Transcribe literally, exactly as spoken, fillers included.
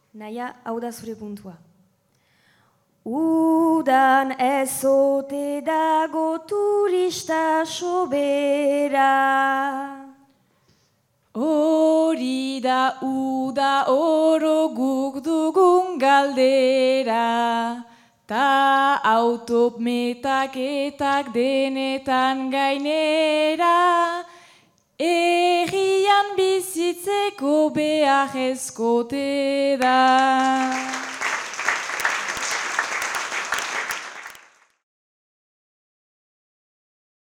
Naia, hau da zure puntua. Udan ezote dago turista sobera. Hori da uda oro guk dugun galdera, ta autometaketak denetan gainera, egian bizitzeko beharrezkote da.